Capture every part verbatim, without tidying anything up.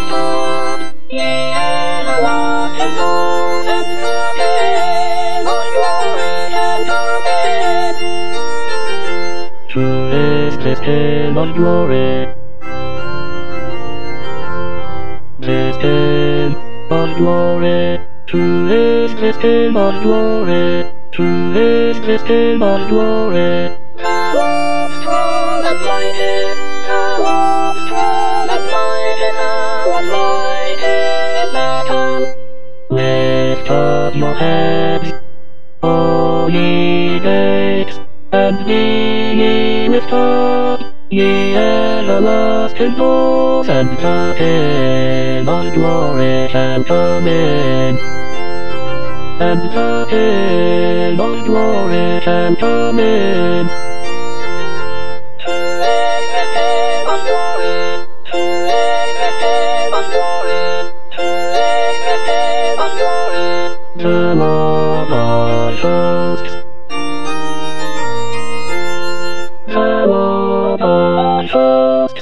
top, ye everlasting halls, and the King of glory can come in. True is this King of glory. This King of glory. True is this King of glory. True is this King of glory. The Lord strong and mighty, the Lord strong and mighty, the Lord mighty in battle. Lift up your heads, O ye gates, and be ye lift up, ye everlasting doors, and the King of glory shall come in. And the King of glory shall come in. True is the King of glory, true is the King of glory, true is the King of glory. The Lord of hosts, the Lord of hosts.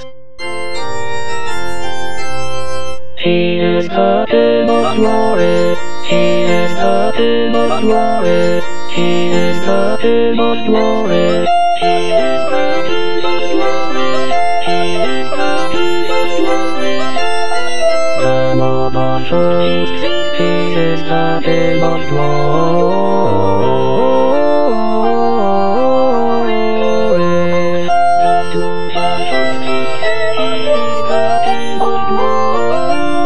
He is the King of glory. He is the King of glory. He is the King of glory. He is the King of glory. He is the King of glory. The Lord of hosts. He is the King of glory. The Lord of hosts. He is the King of glory.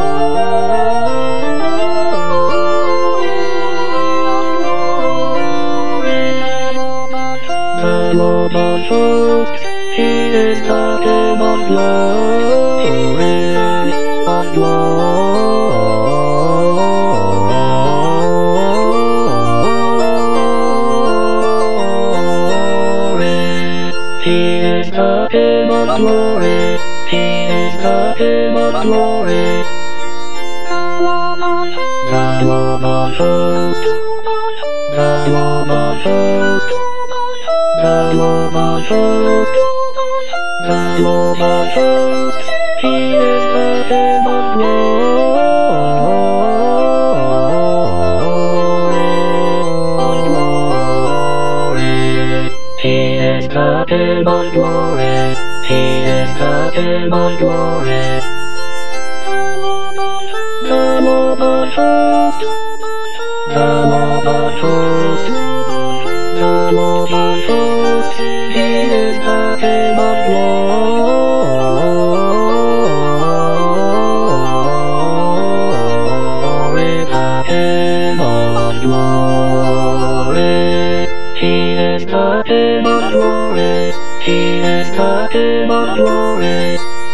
The Lord of hosts, He is the King of glory, of glory. He is the King of glory. He is the King of glory. The Lord of The Lord of hosts, the Lord of hosts. The Lord of hosts, the Lord of hosts, He is the King of glory. He is the King of glory. He is the King of glory. The Lord of hosts, the Lord of hosts. The Lord of hosts, He is the King of glory, the King of glory. He is the King of glory. He is the King of glory.